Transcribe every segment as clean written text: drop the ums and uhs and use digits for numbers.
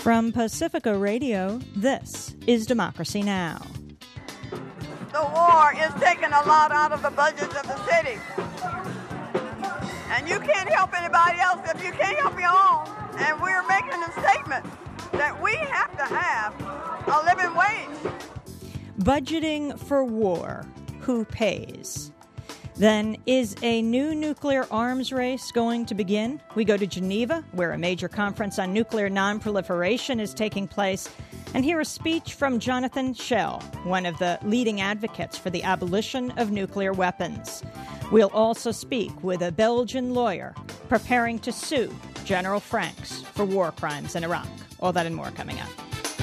From Pacifica Radio, this is Democracy Now! The war is taking a lot out of the budgets of the city. And you can't help anybody else if you can't help your own. And we're making a statement that we have to have a living wage. Budgeting for war. Who pays? Then, is a new nuclear arms race going to begin? We go to Geneva, where a major conference on nuclear nonproliferation is taking place, and hear a speech from Jonathan Schell, one of the leading advocates for the abolition of nuclear weapons. We'll also speak with a Belgian lawyer preparing to sue General Franks for war crimes in Iraq. All that and more coming up.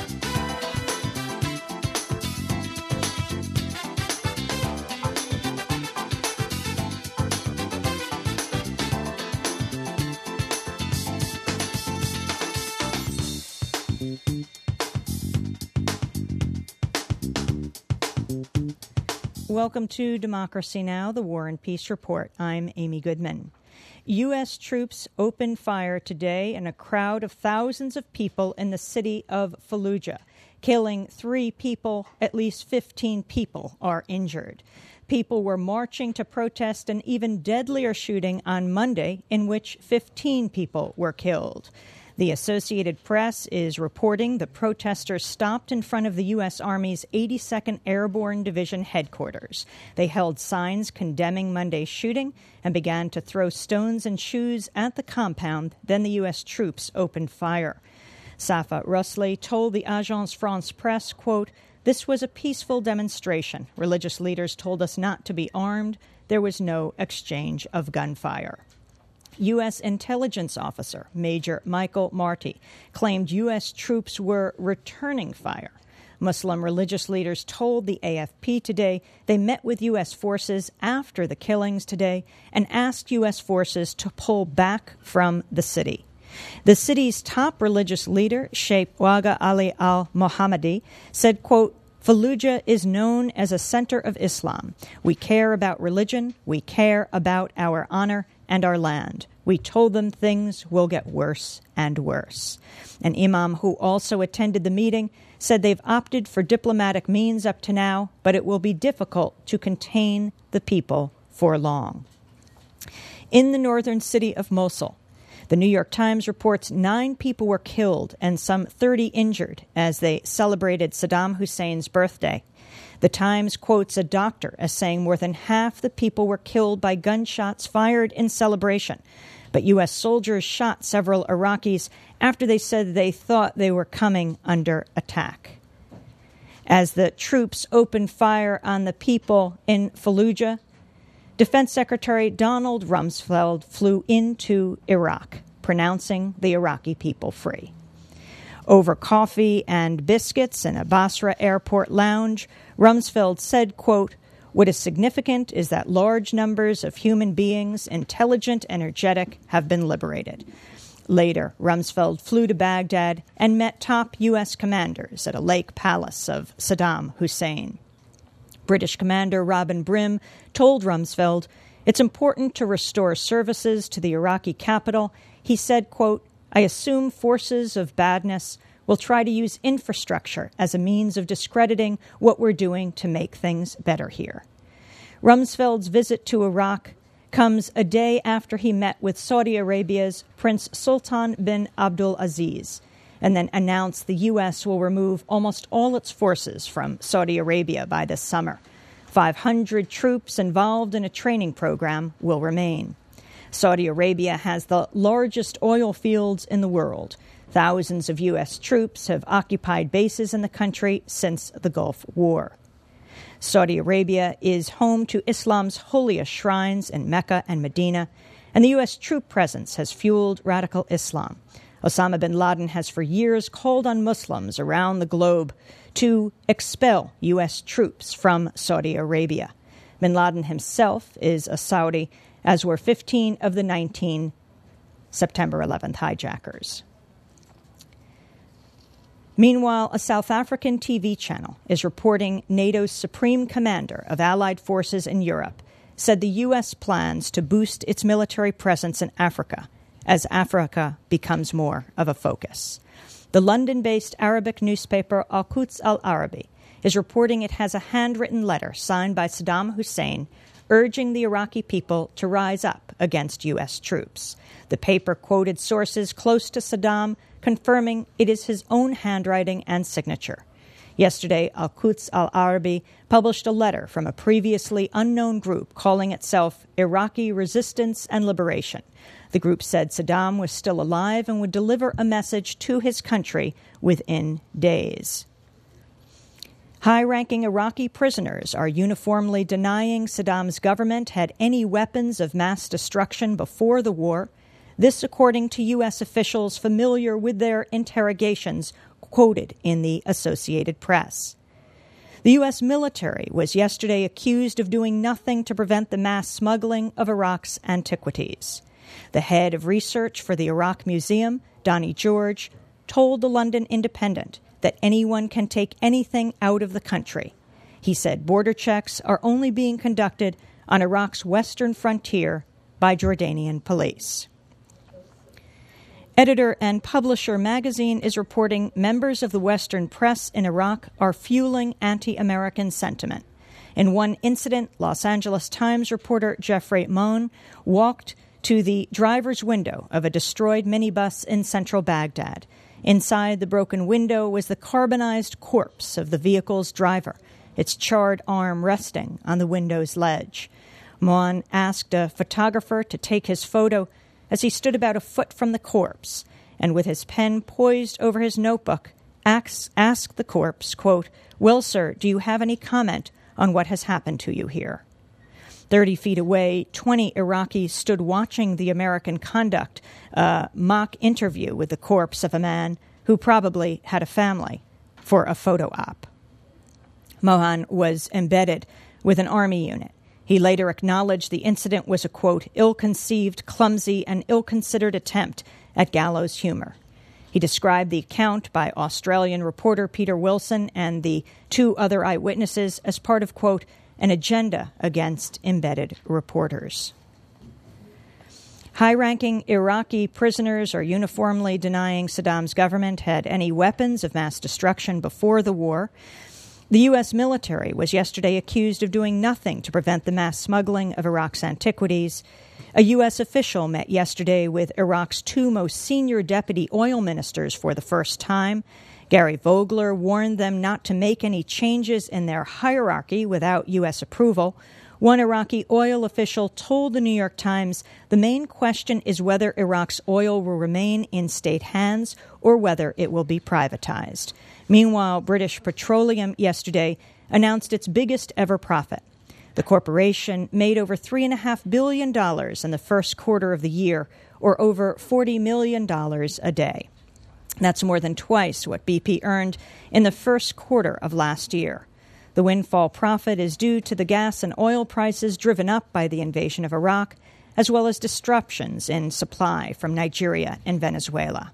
Welcome to Democracy Now!, the War and Peace Report. I'm Amy Goodman. U.S. troops opened fire today in a crowd of thousands of people in the city of Fallujah, killing 3 people. At least 15 people are injured. People were marching to protest an even deadlier shooting on Monday in which 15 people were killed. The Associated Press is reporting the protesters stopped in front of the U.S. Army's 82nd Airborne Division headquarters. They held signs condemning Monday's shooting and began to throw stones and shoes at the compound. Then the U.S. troops opened fire. Safa Rusli told the Agence France Presse, quote, "This was a peaceful demonstration. Religious leaders told us not to be armed. There was no exchange of gunfire." U.S. intelligence officer Major Michael Marty claimed U.S. troops were returning fire. Muslim religious leaders told the AFP today they met with U.S. forces after the killings today and asked U.S. forces to pull back from the city. The city's top religious leader, Sheikh Waga Ali al-Mohammadi, said, quote, "Fallujah is known as a center of Islam. We care about religion. We care about our honor and our land. We told them things will get worse and worse." An imam who also attended the meeting said they've opted for diplomatic means up to now, but it will be difficult to contain the people for long. In the northern city of Mosul, the New York Times reports 9 people were killed and some 30 injured as they celebrated Saddam Hussein's birthday. The Times quotes a doctor as saying more than half the people were killed by gunshots fired in celebration. But U.S. soldiers shot several Iraqis after they said they thought they were coming under attack. As the troops opened fire on the people in Fallujah, Defense Secretary Donald Rumsfeld flew into Iraq, pronouncing the Iraqi people free. Over coffee and biscuits in a Basra airport lounge, Rumsfeld said, quote, "What is significant is that large numbers of human beings, intelligent, energetic, have been liberated." Later, Rumsfeld flew to Baghdad and met top U.S. commanders at a lake palace of Saddam Hussein. British Commander Robin Brim told Rumsfeld, "It's important to restore services to the Iraqi capital." He said, quote, "I assume forces of badness will try to use infrastructure as a means of discrediting what we're doing to make things better here." Rumsfeld's visit to Iraq comes a day after he met with Saudi Arabia's Prince Sultan bin Abdul Aziz and then announced the U.S. will remove almost all its forces from Saudi Arabia by this summer. 500 troops involved in a training program will remain. Saudi Arabia has the largest oil fields in the world. Thousands of U.S. troops have occupied bases in the country since the Gulf War. Saudi Arabia is home to Islam's holiest shrines in Mecca and Medina, and the U.S. troop presence has fueled radical Islam. Osama bin Laden has for years called on Muslims around the globe to expel U.S. troops from Saudi Arabia. Bin Laden himself is a Saudi, as were 15 of the 19 September 11th hijackers. Meanwhile, a South African TV channel is reporting NATO's supreme commander of allied forces in Europe said the U.S. plans to boost its military presence in Africa as Africa becomes more of a focus. The London-based Arabic newspaper Al-Quds Al-Arabi is reporting it has a handwritten letter signed by Saddam Hussein urging the Iraqi people to rise up against U.S. troops. The paper quoted sources close to Saddam, confirming it is his own handwriting and signature. Yesterday, Al-Quds Al-Arabi published a letter from a previously unknown group calling itself Iraqi Resistance and Liberation. The group said Saddam was still alive and would deliver a message to his country within days. High-ranking Iraqi prisoners are uniformly denying Saddam's government had any weapons of mass destruction before the war. This, according to U.S. officials familiar with their interrogations, quoted in the Associated Press. The U.S. military was yesterday accused of doing nothing to prevent the mass smuggling of Iraq's antiquities. The head of research for the Iraq Museum, Donnie George, told the London Independent that anyone can take anything out of the country. He said border checks are only being conducted on Iraq's western frontier by Jordanian police. Editor and Publisher magazine is reporting members of the Western press in Iraq are fueling anti-American sentiment. In one incident, Los Angeles Times reporter Jeffrey Mohn walked to the driver's window of a destroyed minibus in central Baghdad. Inside the broken window was the carbonized corpse of the vehicle's driver, its charred arm resting on the window's ledge. Mohn asked a photographer to take his photo as he stood about a foot from the corpse, and with his pen poised over his notebook, asked the corpse, quote, "Well, sir, do you have any comment on what has happened to you here?" 30 feet away, 20 Iraqis stood watching the American conduct a mock interview with the corpse of a man who probably had a family for a photo op. Mohn was embedded with an army unit. He later acknowledged the incident was a, quote, ill-conceived, clumsy, and ill-considered attempt at gallows humor. He described the account by Australian reporter Peter Wilson and the 2 other eyewitnesses as part of, quote, an agenda against embedded reporters. High-ranking Iraqi prisoners are uniformly denying Saddam's government had any weapons of mass destruction before the war. The U.S. military was yesterday accused of doing nothing to prevent the mass smuggling of Iraq's antiquities. A U.S. official met yesterday with Iraq's 2 most senior deputy oil ministers for the first time. Gary Vogler warned them not to make any changes in their hierarchy without U.S. approval. One Iraqi oil official told the New York Times the main question is whether Iraq's oil will remain in state hands or whether it will be privatized. Meanwhile, British Petroleum yesterday announced its biggest ever profit. The corporation made over $3.5 billion in the first quarter of the year, or over $40 million a day. That's more than twice what BP earned in the first quarter of last year. The windfall profit is due to the gas and oil prices driven up by the invasion of Iraq, as well as disruptions in supply from Nigeria and Venezuela.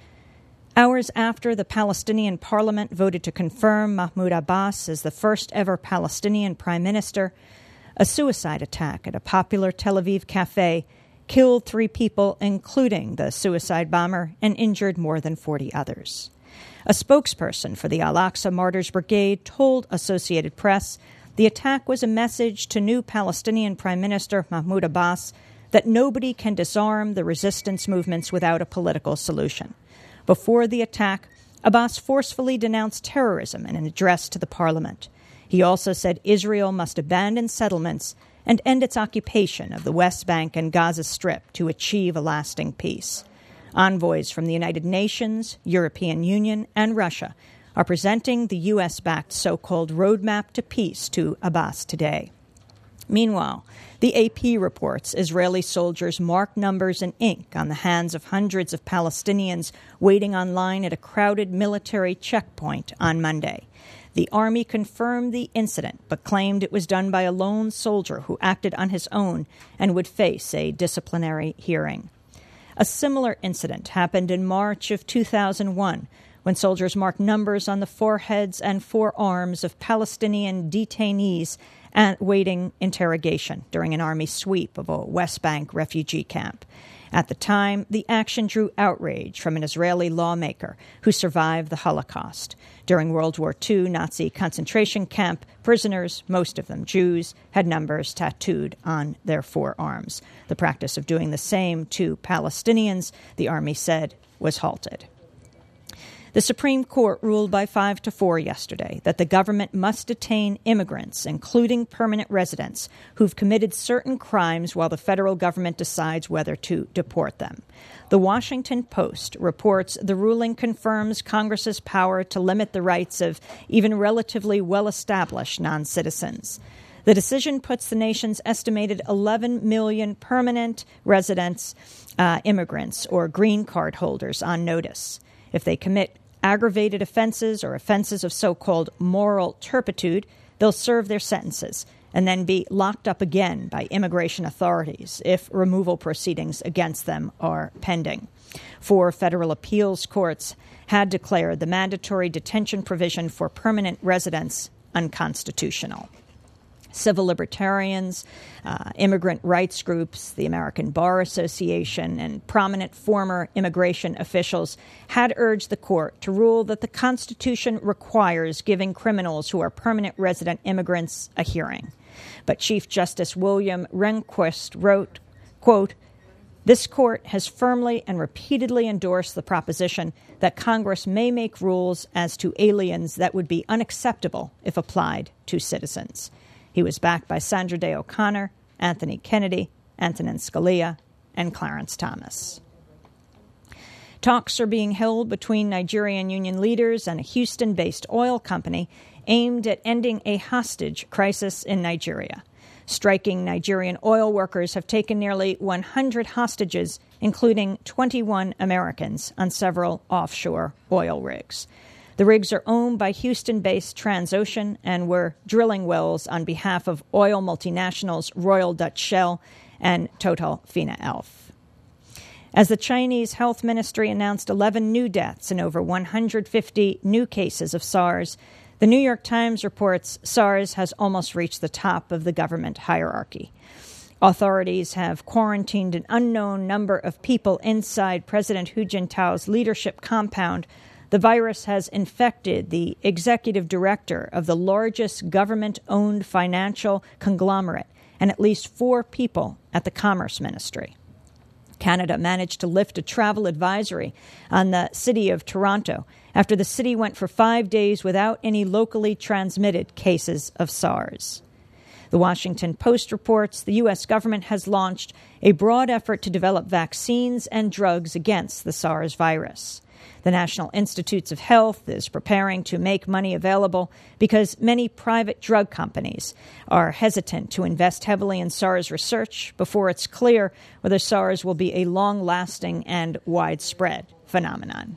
Hours after the Palestinian parliament voted to confirm Mahmoud Abbas as the first ever Palestinian prime minister, a suicide attack at a popular Tel Aviv cafe killed 3 people, including the suicide bomber, and injured more than 40 others. A spokesperson for the Al-Aqsa Martyrs Brigade told Associated Press the attack was a message to new Palestinian Prime Minister Mahmoud Abbas that nobody can disarm the resistance movements without a political solution. Before the attack, Abbas forcefully denounced terrorism in an address to the parliament. He also said Israel must abandon settlements and end its occupation of the West Bank and Gaza Strip to achieve a lasting peace. Envoys from the United Nations, European Union, and Russia are presenting the U.S.-backed so-called Roadmap to Peace to Abbas today. Meanwhile, the AP reports Israeli soldiers marked numbers in ink on the hands of hundreds of Palestinians waiting online at a crowded military checkpoint on Monday. The army confirmed the incident, but claimed it was done by a lone soldier who acted on his own and would face a disciplinary hearing. A similar incident happened in March of 2001, when soldiers marked numbers on the foreheads and forearms of Palestinian detainees awaiting interrogation during an army sweep of a West Bank refugee camp. At the time, the action drew outrage from an Israeli lawmaker who survived the Holocaust. During World War II Nazi concentration camp, prisoners, most of them Jews, had numbers tattooed on their forearms. The practice of doing the same to Palestinians, the army said, was halted. The Supreme Court ruled by 5-4 yesterday that the government must detain immigrants, including permanent residents, who've committed certain crimes while the federal government decides whether to deport them. The Washington Post reports the ruling confirms Congress's power to limit the rights of even relatively well-established non-citizens. The decision puts the nation's estimated 11 million permanent residents, immigrants, or green card holders on notice. If they commit aggravated offenses or offenses of so-called moral turpitude, they'll serve their sentences and then be locked up again by immigration authorities if removal proceedings against them are pending. 4 federal appeals courts had declared the mandatory detention provision for permanent residents unconstitutional. Civil libertarians, immigrant rights groups, the American Bar Association, and prominent former immigration officials had urged the court to rule that the Constitution requires giving criminals who are permanent resident immigrants a hearing. But Chief Justice William Rehnquist wrote, quote, "This court has firmly and repeatedly endorsed the proposition that Congress may make rules as to aliens that would be unacceptable if applied to citizens." He was backed by Sandra Day O'Connor, Anthony Kennedy, Antonin Scalia, and Clarence Thomas. Talks are being held between Nigerian union leaders and a Houston-based oil company aimed at ending a hostage crisis in Nigeria. Striking Nigerian oil workers have taken nearly 100 hostages, including 21 Americans, on several offshore oil rigs. The rigs are owned by Houston-based Transocean and were drilling wells on behalf of oil multinationals Royal Dutch Shell and Total Fina Elf. As the Chinese Health Ministry announced 11 new deaths and over 150 new cases of SARS, the New York Times reports SARS has almost reached the top of the government hierarchy. Authorities have quarantined an unknown number of people inside President Hu Jintao's leadership compound. The virus has infected the executive director of the largest government-owned financial conglomerate and at least 4 people at the Commerce Ministry. Canada managed to lift a travel advisory on the city of Toronto after the city went for 5 days without any locally transmitted cases of SARS. The Washington Post reports the U.S. government has launched a broad effort to develop vaccines and drugs against the SARS virus. The National Institutes of Health is preparing to make money available because many private drug companies are hesitant to invest heavily in SARS research before it's clear whether SARS will be a long-lasting and widespread phenomenon.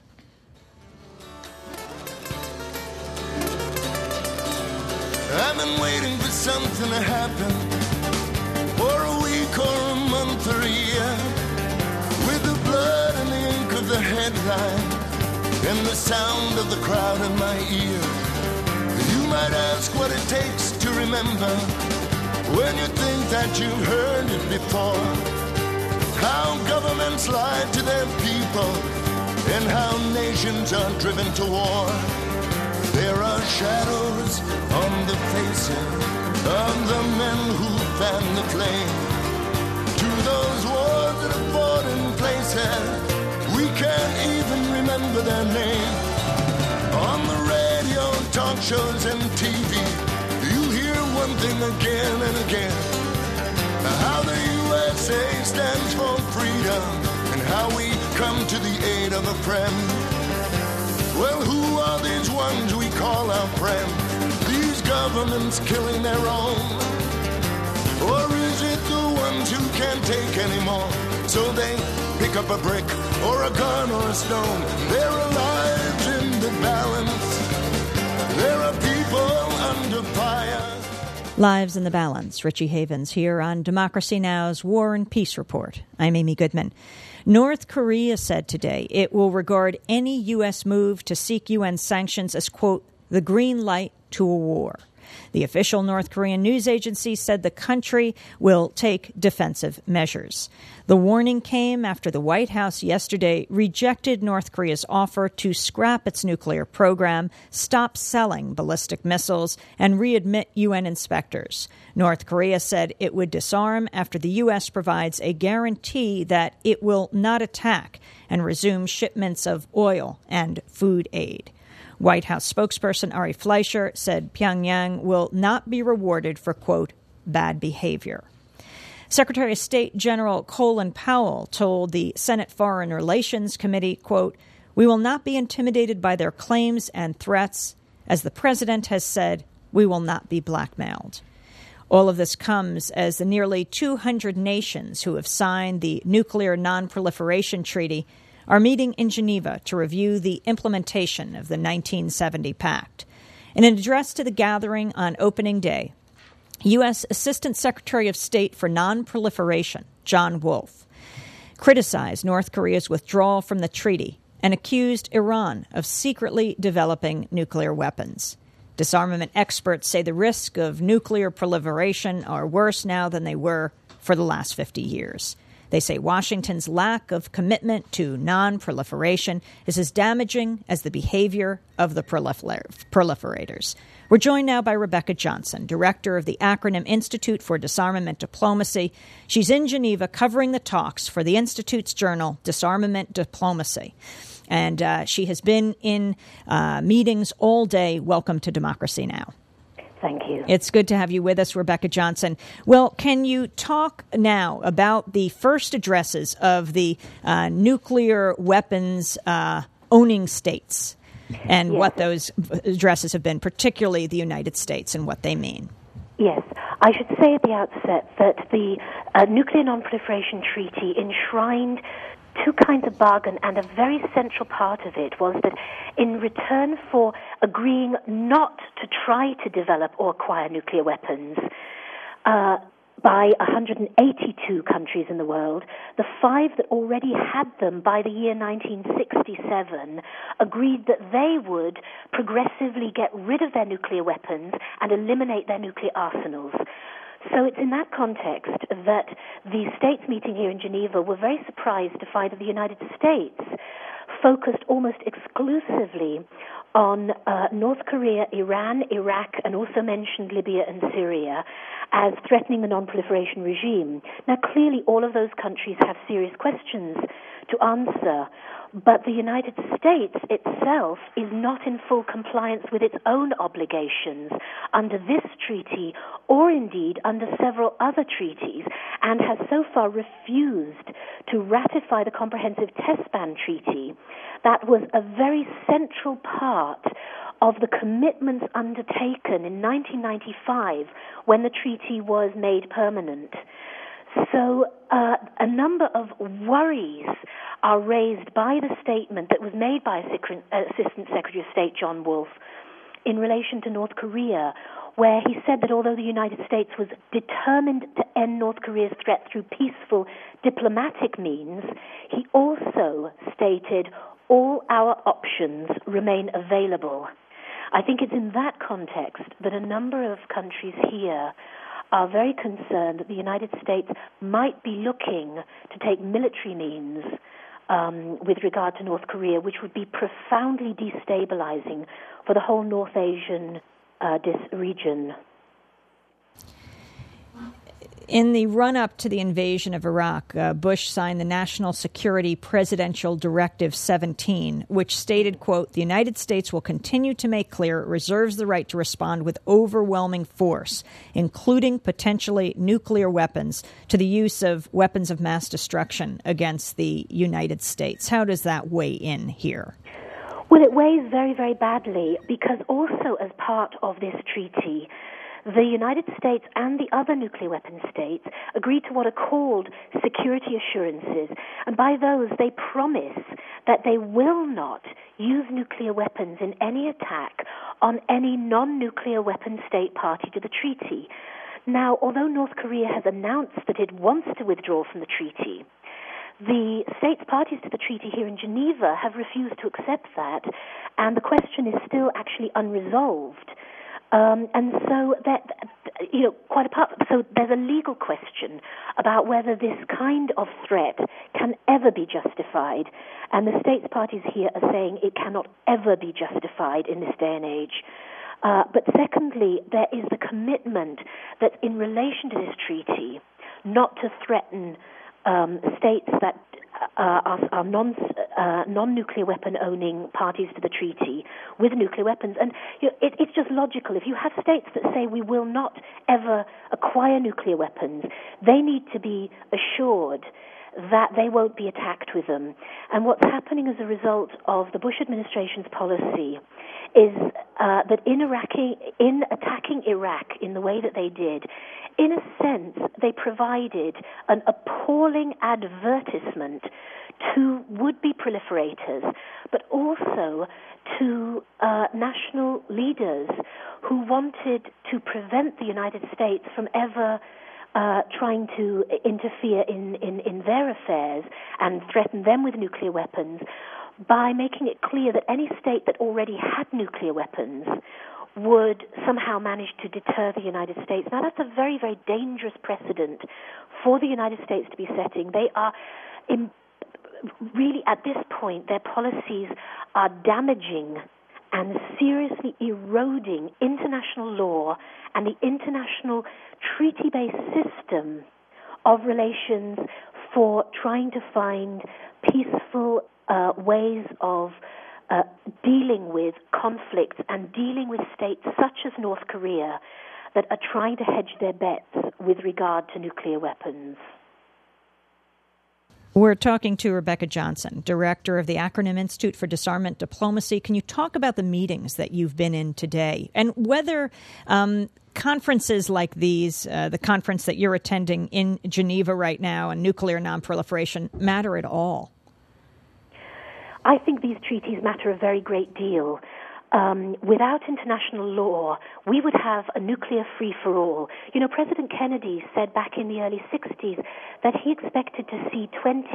I've been waiting for something to happen for a week or a month or a year, with the blood and the ink of the headline and the sound of the crowd in my ear. You might ask what it takes to remember when you think that you've heard it before. How governments lie to their people and how nations are driven to war. There are shadows on the faces of the men who fan the flame. To those wars that are fought in places we can't even remember their name. On the radio, talk shows and TV, you hear one thing again and again. How the USA stands for freedom and how we come to the aid of a friend. Well, who are these ones we call our friend? These governments killing their own? Or is it the ones who can't take anymore? So they pick up a brick or a gun or a stone. There are lives in the balance. There are people under fire. Lives in the Balance. Richie Havens here on Democracy Now!'s War and Peace Report. I'm Amy Goodman. North Korea said today it will regard any U.S. move to seek UN sanctions as, quote, the green light to a war. The official North Korean news agency said the country will take defensive measures. The warning came after the White House yesterday rejected North Korea's offer to scrap its nuclear program, stop selling ballistic missiles, and readmit UN inspectors. North Korea said it would disarm after the U.S. provides a guarantee that it will not attack and resume shipments of oil and food aid. White House spokesperson Ari Fleischer said Pyongyang will not be rewarded for, quote, bad behavior. Secretary of State General Colin Powell told the Senate Foreign Relations Committee, quote, we will not be intimidated by their claims and threats. As the president has said, we will not be blackmailed. All of this comes as the nearly 200 nations who have signed the Nuclear Non-Proliferation Treaty are meeting in Geneva to review the implementation of the 1970 Pact. In an address to the gathering on opening day, U.S. Assistant Secretary of State for Non-Proliferation, John Wolfe, criticized North Korea's withdrawal from the treaty and accused Iran of secretly developing nuclear weapons. Disarmament experts say the risk of nuclear proliferation are worse now than they were for the last 50 years. They say Washington's lack of commitment to non-proliferation is as damaging as the behavior of the proliferators. We're joined now by Rebecca Johnson, director of the acronym Institute for Disarmament Diplomacy. She's in Geneva covering the talks for the Institute's journal, Disarmament Diplomacy. And she has been in meetings all day. Welcome to Democracy Now! Thank you. It's good to have you with us, Rebecca Johnson. Well, can you talk now about the first addresses of the nuclear weapons owning states and what those addresses have been, particularly the United States, and what they mean? Yes. I should say at the outset that the Nuclear Non-Proliferation Treaty enshrined two kinds of bargain, and a very central part of it was that in return for agreeing not to try to develop or acquire nuclear weapons by 182 countries in the world, the 5 that already had them by the year 1967 agreed that they would progressively get rid of their nuclear weapons and eliminate their nuclear arsenals. So it's in that context that the states meeting here in Geneva were very surprised to find that the United States focused almost exclusively on North Korea, Iran, Iraq, and also mentioned Libya and Syria as threatening the non-proliferation regime. Now, clearly, all of those countries have serious questions to answer, but the United States itself is not in full compliance with its own obligations under this treaty or indeed under several other treaties, and has so far refused to ratify the Comprehensive Test Ban Treaty. That was a very central part of the commitments undertaken in 1995 when the treaty was made permanent. So a number of worries are raised by the statement that was made by Assistant Secretary of State John Wolfe in relation to North Korea, where he said that although the United States was determined to end North Korea's threat through peaceful diplomatic means, he also stated all our options remain available. I think it's in that context that a number of countries here are very concerned that the United States might be looking to take military means with regard to North Korea, which would be profoundly destabilizing for the whole North Asian region. In the run-up to the invasion of Iraq, Bush signed the National Security Presidential Directive 17, which stated, quote, the United States will continue to make clear it reserves the right to respond with overwhelming force, including potentially nuclear weapons, to the use of weapons of mass destruction against the United States. How does that weigh in here? Well, it weighs very, very badly because also as part of this treaty, the United States and the other nuclear weapon states agreed to what are called security assurances, and by those they promise that they will not use nuclear weapons in any attack on any non-nuclear weapon state party to the treaty. Now, although North Korea has announced that it wants to withdraw from the treaty, the states parties to the treaty here in Geneva have refused to accept that, and the question is still actually unresolved. And so that, quite apart, so there's a legal question about whether this kind of threat can ever be justified. And the states parties here are saying it cannot ever be justified in this day and age. But secondly, there is the commitment that in relation to this treaty, not to threaten states that are non-nuclear weapon-owning parties to the treaty with nuclear weapons. And it's just logical. If you have states that say we will not ever acquire nuclear weapons, they need to be assured that they won't be attacked with them. And what's happening as a result of the Bush administration's policy is that in attacking Iraq in the way that they did, in a sense, they provided an appalling advertisement to would-be proliferators, but also to national leaders who wanted to prevent the United States from ever trying to interfere in their affairs and threaten them with nuclear weapons, by making it clear that any state that already had nuclear weapons would somehow manage to deter the United States. Now, that's a very, very dangerous precedent for the United States to be setting. They are really, at this point, their policies are damaging and seriously eroding international law and the international treaty-based system of relations for trying to find peaceful ways of dealing with conflicts and dealing with states such as North Korea that are trying to hedge their bets with regard to nuclear weapons. We're talking to Rebecca Johnson, director of the Acronym Institute for Disarmament Diplomacy. Can you talk about the meetings that you've been in today and whether conferences like these, the conference that you're attending in Geneva right now on nuclear nonproliferation, matter at all? I think these treaties matter a very great deal. Without international law, we would have a nuclear free-for-all. You know, President Kennedy said back in the early 60s that he expected to see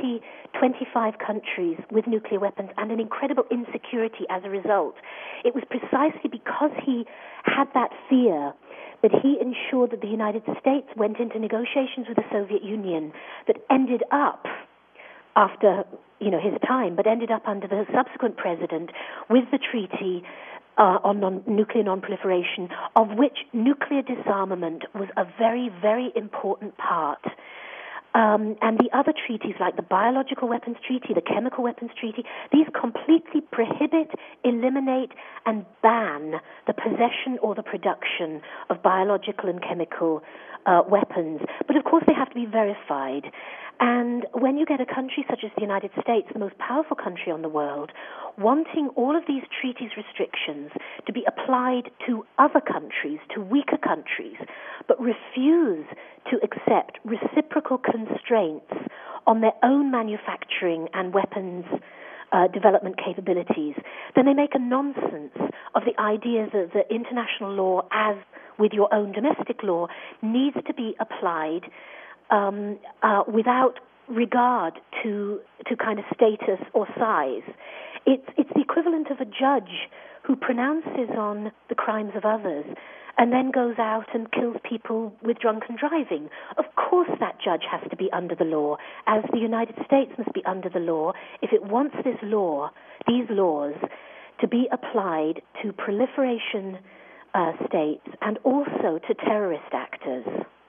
25 countries with nuclear weapons and an incredible insecurity as a result. It was precisely because he had that fear that he ensured that the United States went into negotiations with the Soviet Union that ended up after his time, but ended up under the subsequent president with the treaty on nuclear non-proliferation, of which nuclear disarmament was a very, very important part. And the other treaties, like the Biological Weapons Treaty, the Chemical Weapons Treaty, these completely prohibit, eliminate, and ban the possession or the production of biological and chemical weapons. But of course they have to be verified. And when you get a country such as the United States, the most powerful country on the world, wanting all of these treaties' restrictions to be applied to other countries, to weaker countries, but refuse to accept reciprocal constraints on their own manufacturing and weapons development capabilities, then they make a nonsense of the idea that the international law, as with your own domestic law, needs to be applied without regard to kind of status or size. It's the equivalent of a judge who pronounces on the crimes of others and then goes out and kills people with drunken driving. Of course that judge has to be under the law, as the United States must be under the law if it wants these laws, to be applied to proliferation states and also to terrorist actors.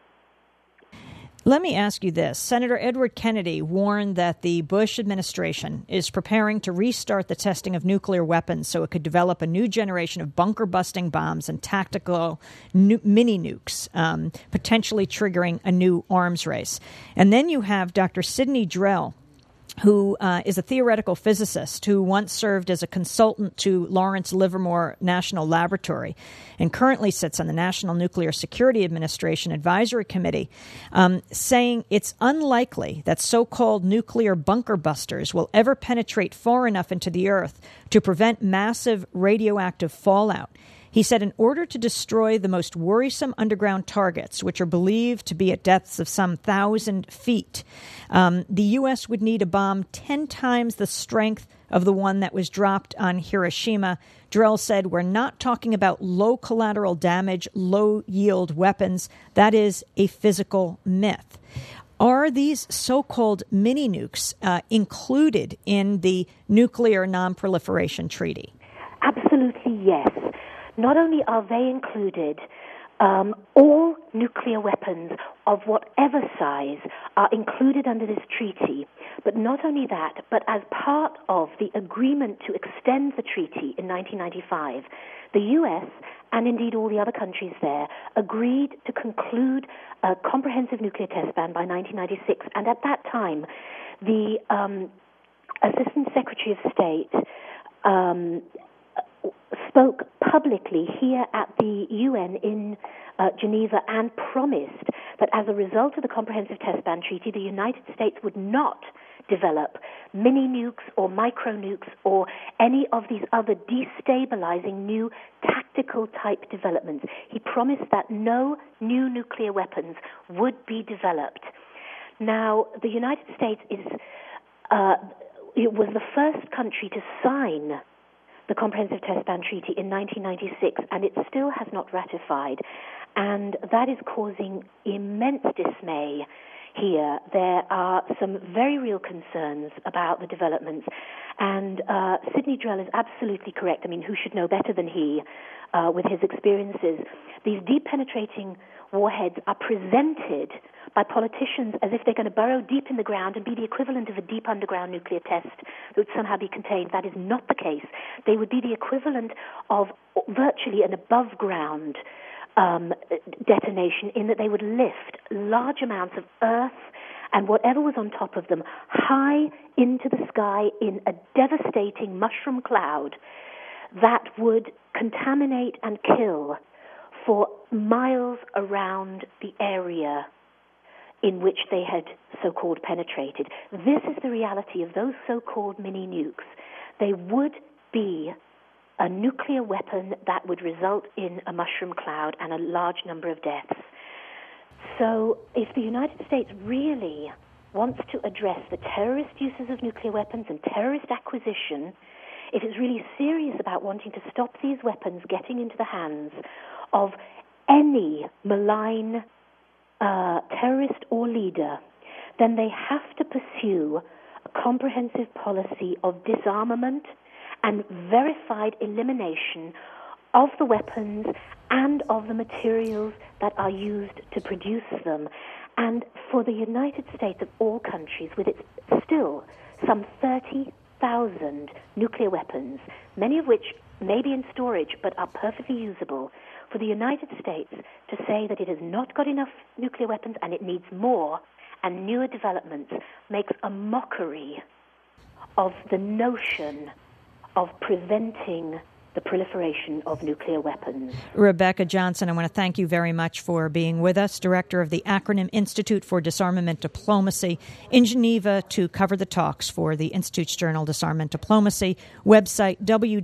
Let me ask you this. Senator Edward Kennedy warned that the Bush administration is preparing to restart the testing of nuclear weapons so it could develop a new generation of bunker-busting bombs and tactical mini-nukes, potentially triggering a new arms race. And then you have Dr. Sidney Drell, who is a theoretical physicist who once served as a consultant to Lawrence Livermore National Laboratory and currently sits on the National Nuclear Security Administration Advisory Committee, saying it's unlikely that so-called nuclear bunker busters will ever penetrate far enough into the earth to prevent massive radioactive fallout. He said in order to destroy the most worrisome underground targets, which are believed to be at depths of some 1,000 feet, the U.S. would need a bomb 10 times the strength of the one that was dropped on Hiroshima. Drell said, we're not talking about low collateral damage, low-yield weapons. That is a physical myth. Are these so-called mini-nukes included in the Nuclear Non-Proliferation Treaty? Absolutely, yes. Not only are they included, all nuclear weapons of whatever size are included under this treaty. But not only that, but as part of the agreement to extend the treaty in 1995, the U.S. and indeed all the other countries there agreed to conclude a comprehensive nuclear test ban by 1996. And at that time, the Assistant Secretary of State spoke publicly here at the UN in Geneva and promised that as a result of the Comprehensive Test Ban Treaty, the United States would not develop mini-nukes or micro-nukes or any of these other destabilizing new tactical-type developments. He promised that no new nuclear weapons would be developed. Now, the United States it was the first country to sign the Comprehensive Test Ban Treaty in 1996, and it still has not ratified. And that is causing immense dismay here. There are some very real concerns about the developments. And Sidney Drell is absolutely correct. I mean, who should know better than he with his experiences? These deep penetrating warheads are presented by politicians as if they're going to burrow deep in the ground and be the equivalent of a deep underground nuclear test that would somehow be contained. That is not the case. They would be the equivalent of virtually an above-ground detonation, in that they would lift large amounts of earth and whatever was on top of them high into the sky in a devastating mushroom cloud that would contaminate and kill for miles around the area in which they had so-called penetrated. This is the reality of those so-called mini-nukes. They would be a nuclear weapon that would result in a mushroom cloud and a large number of deaths. So if the United States really wants to address the terrorist uses of nuclear weapons and terrorist acquisition, if it's really serious about wanting to stop these weapons getting into the hands of any malign terrorist or leader, then they have to pursue a comprehensive policy of disarmament and verified elimination of the weapons and of the materials that are used to produce them. And for the United States, of all countries, with its still some 30,000 nuclear weapons, many of which may be in storage but are perfectly usable, for the United States to say that it has not got enough nuclear weapons and it needs more and newer developments makes a mockery of the notion of preventing the proliferation of nuclear weapons. Rebecca Johnson, I want to thank you very much for being with us, director of the Acronym Institute for Disarmament Diplomacy in Geneva, to cover the talks for the Institute's journal Disarmament Diplomacy. Website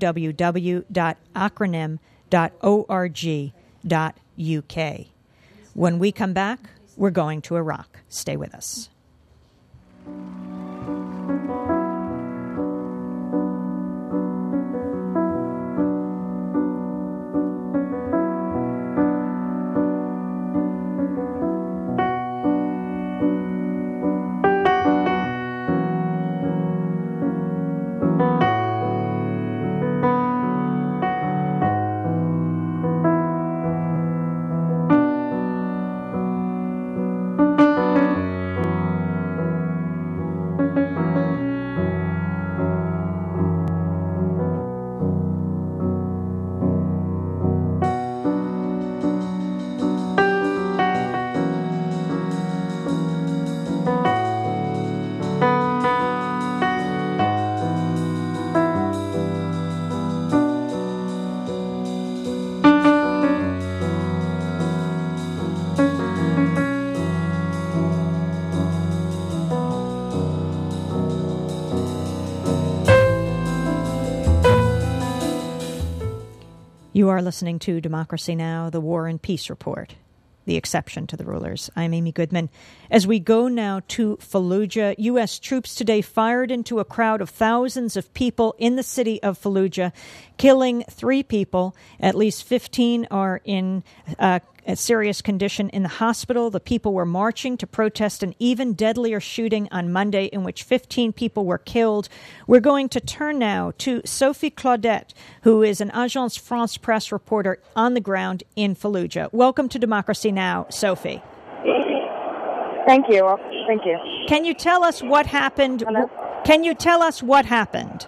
www.acronym.org.uk. When we come back, we're going to Iraq. Stay with us. You are listening to Democracy Now!, the War and Peace Report, the exception to the rulers. I'm Amy Goodman. As we go now to Fallujah, U.S. troops today fired into a crowd of thousands of people in the city of Fallujah, killing 3 people. At least 15 are in a serious condition in the hospital. The people were marching to protest an even deadlier shooting on Monday in which 15 people were killed. We're going to turn now to Sophie Claudette, who is an Agence France Presse reporter on the ground in Fallujah. Welcome to Democracy Now!, Sophie. Thank you. Thank you. Can you tell us what happened? Hello? Can you tell us what happened?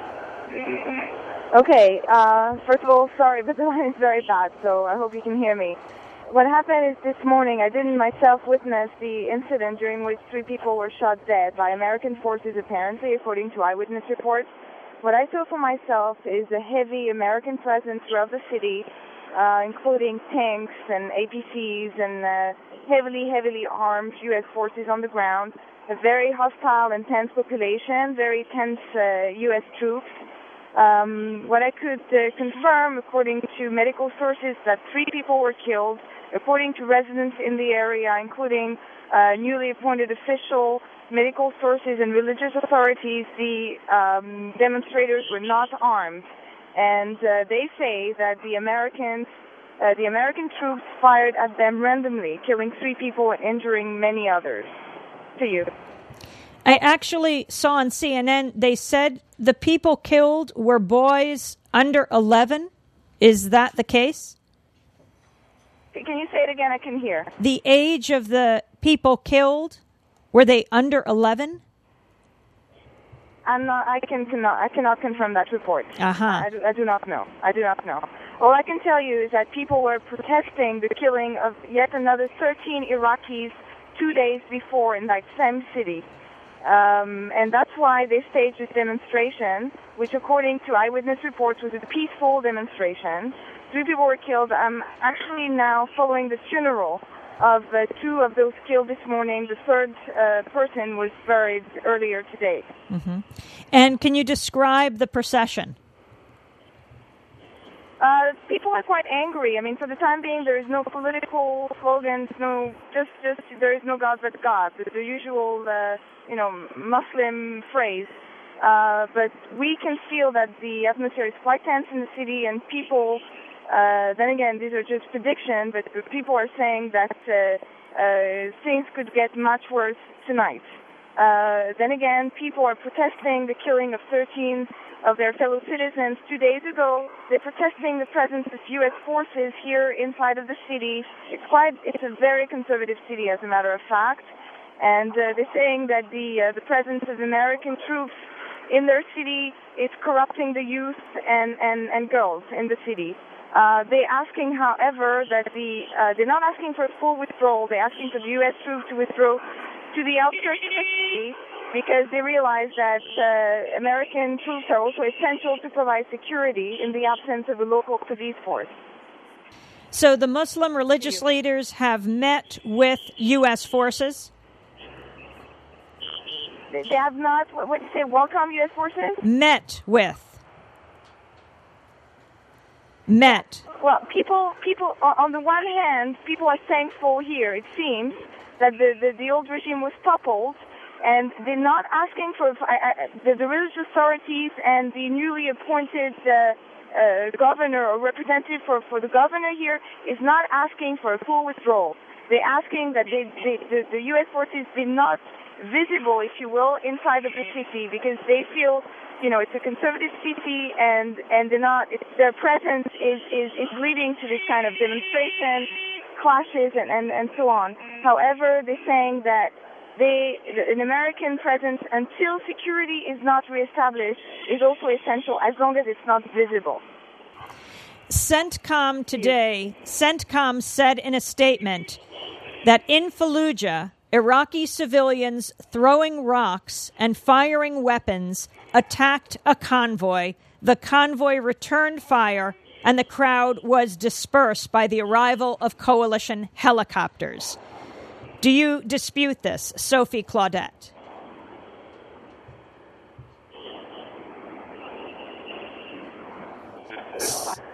Okay. First of all, sorry, but the line is very bad, so I hope you can hear me. What happened is this morning, I didn't myself witness the incident during which 3 people were shot dead by American forces, apparently, according to eyewitness reports. What I saw for myself is a heavy American presence throughout the city, including tanks and APCs and heavily armed U.S. forces on the ground, a very hostile and tense population, very tense U.S. troops. What I could confirm, according to medical sources, that 3 people were killed. According to residents in the area, including newly appointed official, medical sources, and religious authorities, the demonstrators were not armed. And they say that the American troops fired at them randomly, killing 3 people and injuring many others. To you. I actually saw on CNN, they said the people killed were boys under 11. Is that the case? Can you say it again? I can hear. The age of the people killed, were they under 11? I cannot confirm that report. Uh-huh. I do not know. All I can tell you is that people were protesting the killing of yet another 13 Iraqis 2 days before in that same city. And that's why they staged this demonstration, which according to eyewitness reports was a peaceful demonstration. 3 people were killed. I'm actually now following the funeral of 2 of those killed this morning. The 3rd person was buried earlier today. Mm-hmm. And can you describe the procession? People are quite angry. I mean, for the time being, there is no political slogans, just there is no God but God, the usual, Muslim phrase. But we can feel that the atmosphere is quite tense in the city, and people, then again, these are just predictions, but people are saying that things could get much worse tonight. Then again, people are protesting the killing of 13 of their fellow citizens 2 days ago. They're protesting the presence of U.S. forces here inside of the city. It's a very conservative city, as a matter of fact. And they're saying that the presence of American troops in their city is corrupting the youth and girls in the city. They're asking, however, that they're not asking for a full withdrawal. They're asking for the U.S. troops to withdraw to the outskirts of the city, because they realize that American troops are also essential to provide security in the absence of a local police force. So the Muslim religious leaders have met with U.S. forces? They have not, what did you say, welcome U.S. forces? Met. Well, people, on the one hand, people are thankful here. It seems that the old regime was toppled, and they're not asking for the religious authorities and the newly appointed governor or representative for the governor here is not asking for a full withdrawal. They're asking that the U.S. forces be not visible, if you will, inside of the city, because they feel, it's a conservative city, and they're not. Their presence is leading to this kind of demonstration, clashes, and so on. However, they're saying that an American presence, until security is not reestablished, is also essential, as long as it's not visible. CENTCOM today, CENTCOM said in a statement that in Fallujah, Iraqi civilians throwing rocks and firing weapons attacked a convoy. The convoy returned fire, and the crowd was dispersed by the arrival of coalition helicopters. Do you dispute this, Sophie Claudette?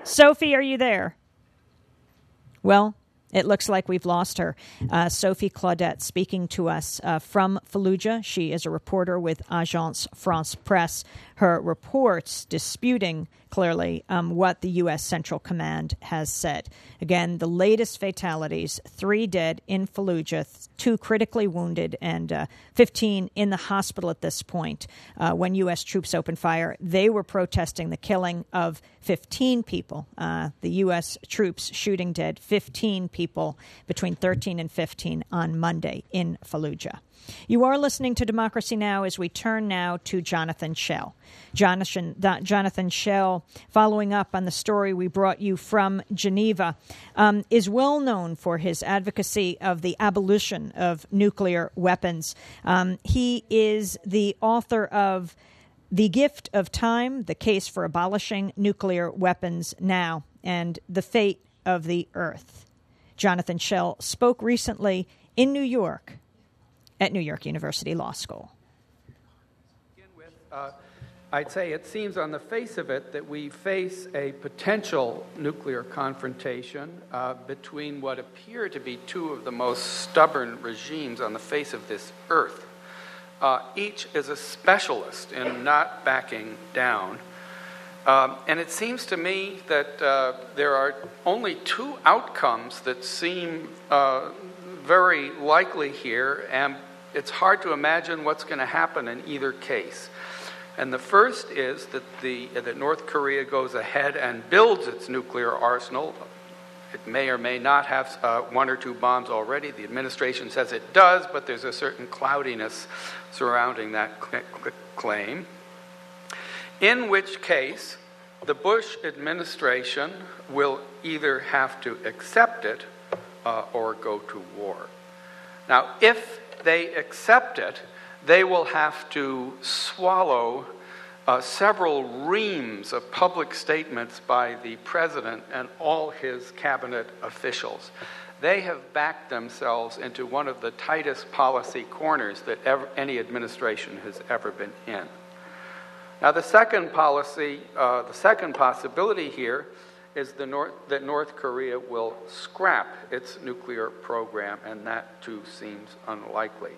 Sophie, are you there? Well, it looks like we've lost her. Sophie Claudette speaking to us from Fallujah. She is a reporter with Agence France Presse. Her reports disputing clearly what the U.S. Central Command has said. Again, the latest fatalities, 3 dead in Fallujah, 2 critically wounded, and 15 in the hospital at this point. When U.S. troops opened fire, they were protesting the killing of 15 people. The U.S. troops shooting dead 15 people, between 13 and 15 on Monday in Fallujah. You are listening to Democracy Now! As we turn now to Jonathan Schell. Jonathan Schell, following up on the story we brought you from Geneva, is well known for his advocacy of the abolition of nuclear weapons. He is the author of The Gift of Time, The Case for Abolishing Nuclear Weapons Now, and The Fate of the Earth. Jonathan Schell spoke recently in New York at New York University Law School. I'd say it seems on the face of it that we face a potential nuclear confrontation between what appear to be 2 of the most stubborn regimes on the face of this earth. Each is a specialist in not backing down. And it seems to me that there are only 2 outcomes that seem very likely here, and it's hard to imagine what's going to happen in either case. And the first is that North Korea goes ahead and builds its nuclear arsenal. It may or may not have 1 or 2 bombs already. The administration says it does, but there's a certain cloudiness surrounding that claim. In which case, the Bush administration will either have to accept it or go to war. Now, if they accept it, they will have to swallow several reams of public statements by the president and all his cabinet officials. They have backed themselves into one of the tightest policy corners that any administration has ever been in. Now, the second possibility here is that North Korea will scrap its nuclear program, and that too seems unlikely.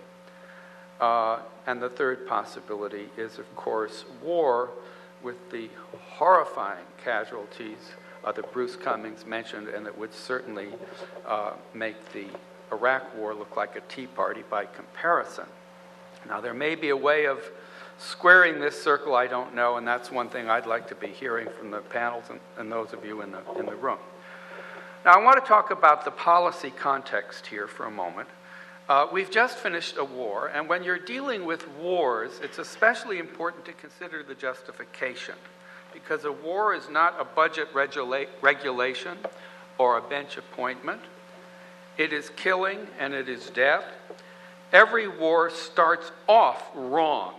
And the third possibility is, of course, war with the horrifying casualties that Bruce Cummings mentioned, and that would certainly make the Iraq war look like a Tea Party by comparison. Now, there may be a way of squaring this circle, I don't know, and that's one thing I'd like to be hearing from the panels and those of you in the room. Now, I want to talk about the policy context here for a moment. We've just finished a war, and when you're dealing with wars, it's especially important to consider the justification, because a war is not a budget regulation or a bench appointment. It is killing and it is death. Every war starts off wrong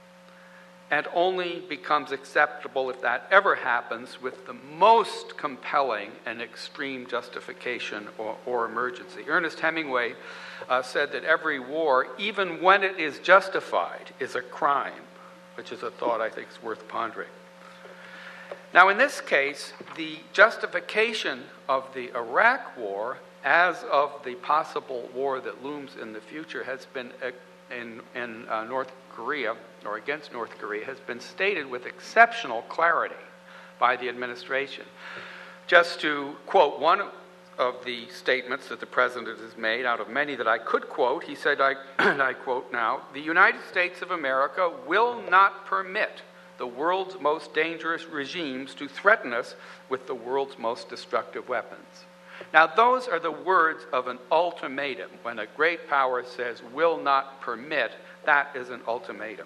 and only becomes acceptable if that ever happens with the most compelling and extreme justification or emergency. Ernest Hemingway said that every war, even when it is justified, is a crime, which is a thought I think is worth pondering. Now, in this case, the justification of the Iraq war, as of the possible war that looms in the future, has been in North Korea, or against North Korea, has been stated with exceptional clarity by the administration. Just to quote one of the statements that the president has made, out of many that I could quote, he said, and I quote now, "The United States of America will not permit the world's most dangerous regimes to threaten us with the world's most destructive weapons." Now, those are the words of an ultimatum. When a great power says, will not permit, that is an ultimatum.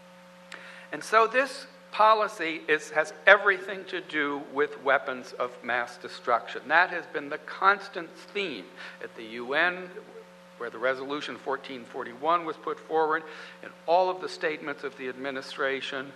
And so this policy has everything to do with weapons of mass destruction. That has been the constant theme at the UN, where the resolution 1441 was put forward, in all of the statements of the administration.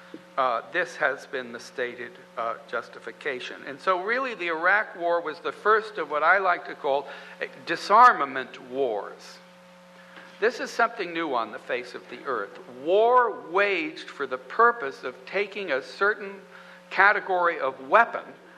This has been the stated justification. And so really the Iraq war was the first of what I like to call disarmament wars. This is something new on the face of the earth. War waged for the purpose of taking a certain category of weapon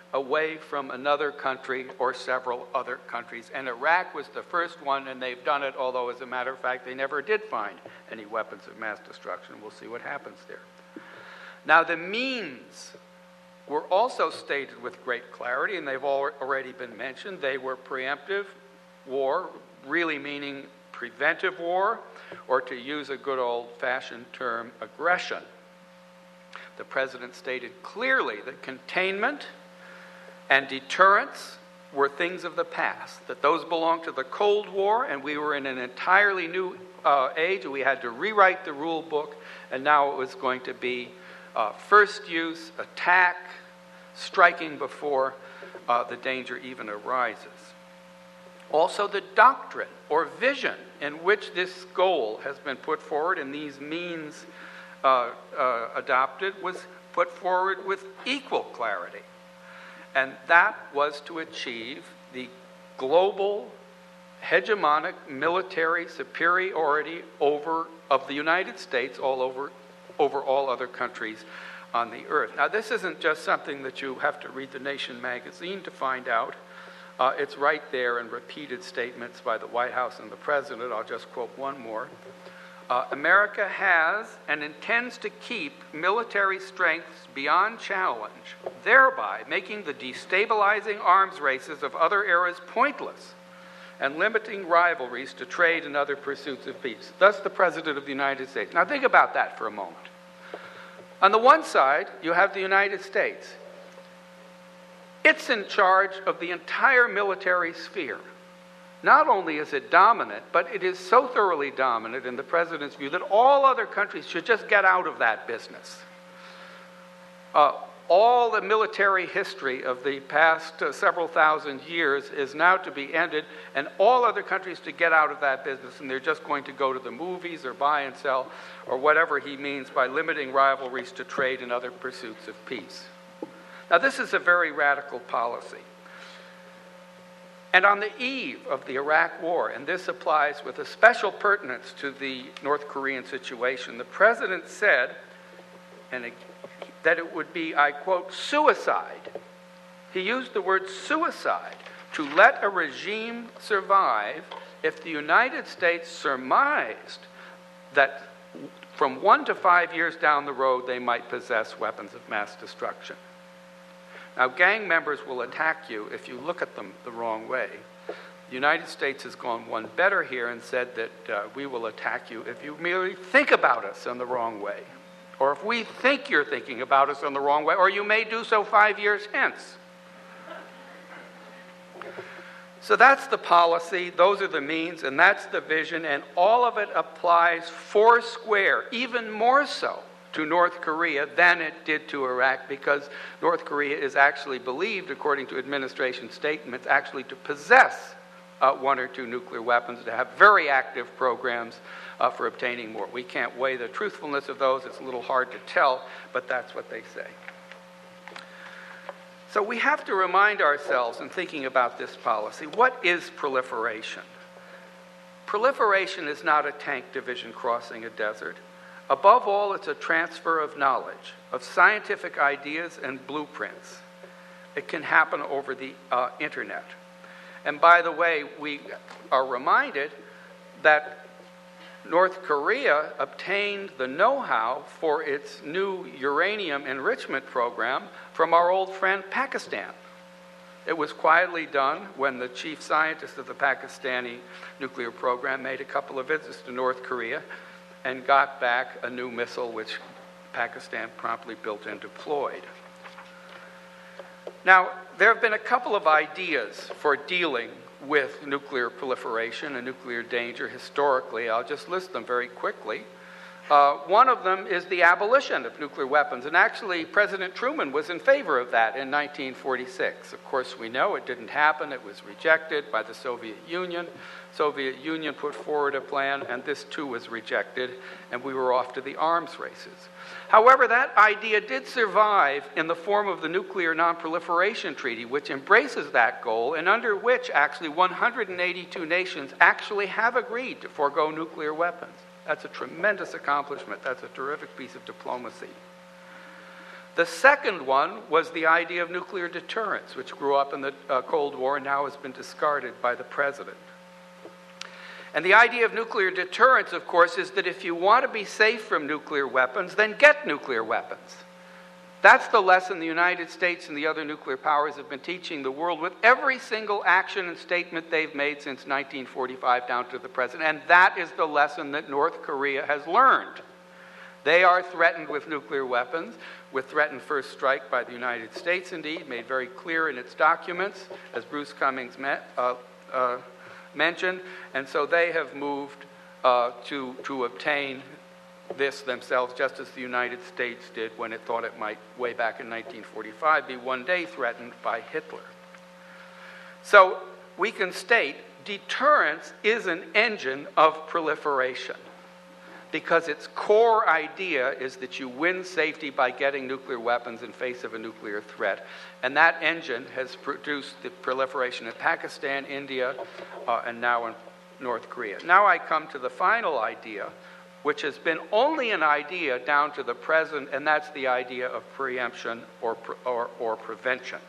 away from another country or several other countries. And Iraq was the first one, and they've done it, although as a matter of fact, they never did find any weapons of mass destruction. We'll see what happens there. Now, the means were also stated with great clarity, and they've already been mentioned. They were preemptive war, really meaning preventive war, or to use a good old-fashioned term, aggression. The president stated clearly that containment and deterrence were things of the past, that those belonged to the Cold War, and we were in an entirely new age, and we had to rewrite the rule book, and now it was going to be first use, attack, striking before the danger even arises. Also, the doctrine or vision in which this goal has been put forward and these means adopted was put forward with equal clarity. And that was to achieve the global hegemonic military superiority of the United States over all other countries on the earth. Now, this isn't just something that you have to read The Nation magazine to find out. It's right there in repeated statements by the White House and the President. I'll just quote one more. America has and intends to keep military strengths beyond challenge, thereby making the destabilizing arms races of other eras pointless and limiting rivalries to trade and other pursuits of peace. Thus, the President of the United States. Now, think about that for a moment. On the one side, you have the United States. It's in charge of the entire military sphere. Not only is it dominant, but it is so thoroughly dominant in the president's view that all other countries should just get out of that business. All the military history of the past several thousand years is now to be ended, and all other countries to get out of that business, and they're just going to go to the movies or buy and sell, or whatever he means by limiting rivalries to trade and other pursuits of peace. Now, this is a very radical policy. And on the eve of the Iraq War, and this applies with a special pertinence to the North Korean situation, the president said that it would be, I quote, suicide. He used the word suicide to let a regime survive if the United States surmised that from 1 to 5 years down the road they might possess weapons of mass destruction. Now, gang members will attack you if you look at them the wrong way. The United States has gone one better here and said that we will attack you if you merely think about us in the wrong way, or if we think you're thinking about us in the wrong way, or you may do so 5 years hence. So that's the policy, those are the means, and that's the vision, and all of it applies foursquare, even more so to North Korea than it did to Iraq, because North Korea is actually believed, according to administration statements, actually to possess 1 or 2 nuclear weapons, to have very active programs for obtaining more. We can't weigh the truthfulness of those. It's a little hard to tell, but that's what they say. So we have to remind ourselves in thinking about this policy, what is proliferation? Proliferation is not a tank division crossing a desert. Above all, it's a transfer of knowledge, of scientific ideas and blueprints. It can happen over the internet. And by the way, we are reminded that North Korea obtained the know-how for its new uranium enrichment program from our old friend Pakistan. It was quietly done when the chief scientist of the Pakistani nuclear program made a couple of visits to North Korea and got back a new missile which Pakistan promptly built and deployed. Now, there have been a couple of ideas for dealing with nuclear proliferation and nuclear danger historically. I'll just list them very quickly. One of them is the abolition of nuclear weapons, and actually President Truman was in favor of that in 1946. Of course, we know it didn't happen. It was rejected by the Soviet Union. Soviet Union put forward a plan, and this too was rejected, and we were off to the arms races. However, that idea did survive in the form of the Nuclear Non-Proliferation Treaty, which embraces that goal, and under which actually 182 nations actually have agreed to forego nuclear weapons. That's a tremendous accomplishment. That's a terrific piece of diplomacy. The second one was the idea of nuclear deterrence, which grew up in the Cold War and now has been discarded by the president. And the idea of nuclear deterrence, of course, is that if you want to be safe from nuclear weapons, then get nuclear weapons. That's the lesson the United States and the other nuclear powers have been teaching the world with every single action and statement they've made since 1945 down to the present. And that is the lesson that North Korea has learned. They are threatened with nuclear weapons, with threatened first strike by the United States, indeed, made very clear in its documents, as Bruce Cummings mentioned. And so they have moved to obtain this themselves, just as the United States did when it thought it might, way back in 1945, be one day threatened by Hitler. So we can state deterrence is an engine of proliferation, because its core idea is that you win safety by getting nuclear weapons in face of a nuclear threat. And that engine has produced the proliferation in Pakistan, India, and now in North Korea. Now I come to the final idea, which has been only an idea down to the present, and that's the idea of preemption or prevention.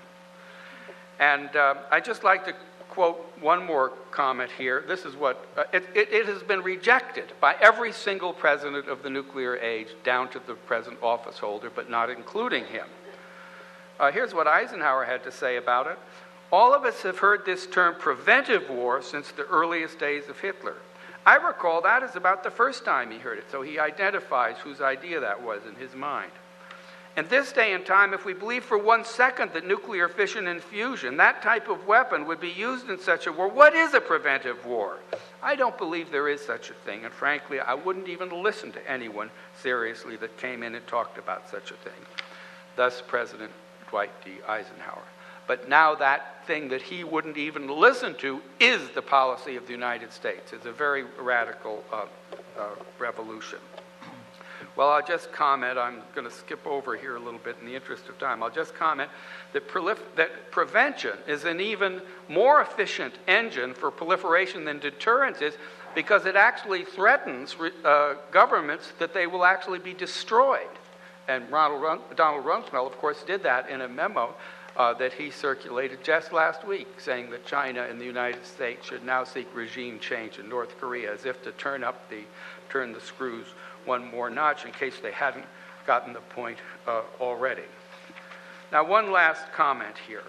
And I'd just like to quote one more comment here. This is what, it has been rejected by every single president of the nuclear age down to the present office holder, but not including him. Here's what Eisenhower had to say about it. All of us have heard this term preventive war since the earliest days of Hitler. I recall that is about the first time he heard it, so he identifies whose idea that was in his mind. In this day and time, if we believe for 1 second that nuclear fission and fusion, that type of weapon, would be used in such a war, what is a preventive war? I don't believe there is such a thing, and frankly, I wouldn't even listen to anyone seriously that came in and talked about such a thing. Thus, President Dwight D. Eisenhower. But now that thing that he wouldn't even listen to is the policy of the United States. It's a very radical revolution. Well, I'll just comment. I'm going to skip over here a little bit in the interest of time. I'll just comment that prevention is an even more efficient engine for proliferation than deterrence is, because it actually threatens governments that they will actually be destroyed. And Donald Rumsfeld, of course, did that in a memo that he circulated just last week, saying that China and the United States should now seek regime change in North Korea, as if to turn the screws one more notch in case they hadn't gotten the point already. Now, one last comment here.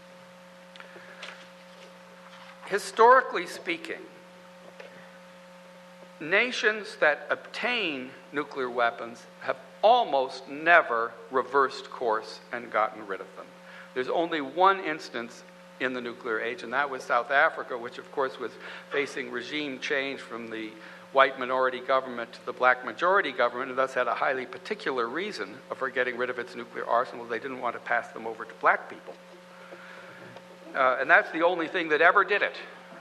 Historically speaking, nations that obtain nuclear weapons have almost never reversed course and gotten rid of them. There's only one instance in the nuclear age, and that was South Africa, which of course was facing regime change from the white minority government to the black majority government, and thus had a highly particular reason for getting rid of its nuclear arsenal. They didn't want to pass them over to black people. And that's the only thing that ever did it.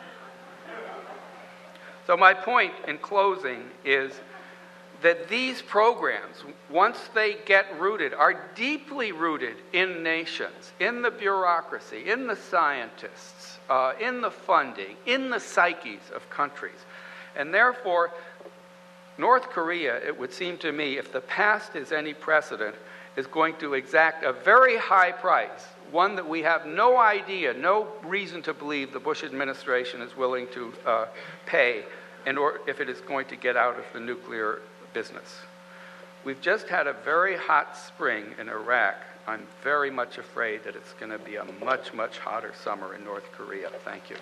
So my point in closing is that these programs, once they get rooted, are deeply rooted in nations, in the bureaucracy, in the scientists, in the funding, in the psyches of countries. And therefore, North Korea, it would seem to me, if the past is any precedent, is going to exact a very high price, one that we have no idea, no reason to believe the Bush administration is willing to pay if it is going to get out of the nuclear business. We've just had a very hot spring in Iraq. I'm very much afraid that it's going to be a much, much hotter summer in North Korea. Thank you.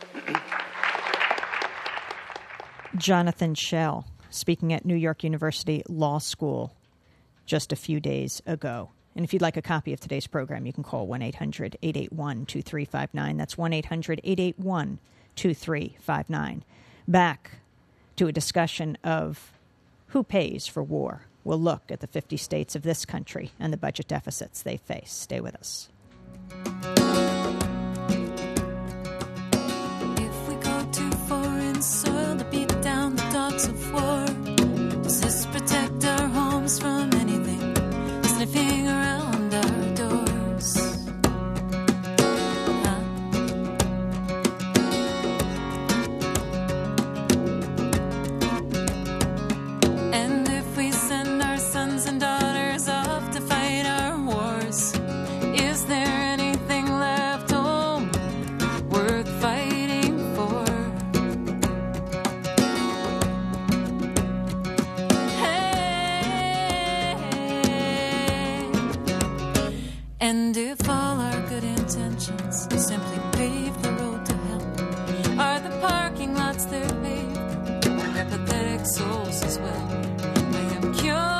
Jonathan Schell, speaking at New York University Law School just a few days ago. And if you'd like a copy of today's program, you can call 1-800-881-2359. That's 1-800-881-2359. Back to a discussion of who pays for war. We'll look at the 50 states of this country and the budget deficits they face. Stay with us. If we go to foreign soil to beat down the dogs of war, does this protect our homes from anything sniffing around our doors? And if we send our sons and daughters off to fight our politicians who simply pave the road to hell? Are the parking lots they're paved for their pathetic souls as well? I am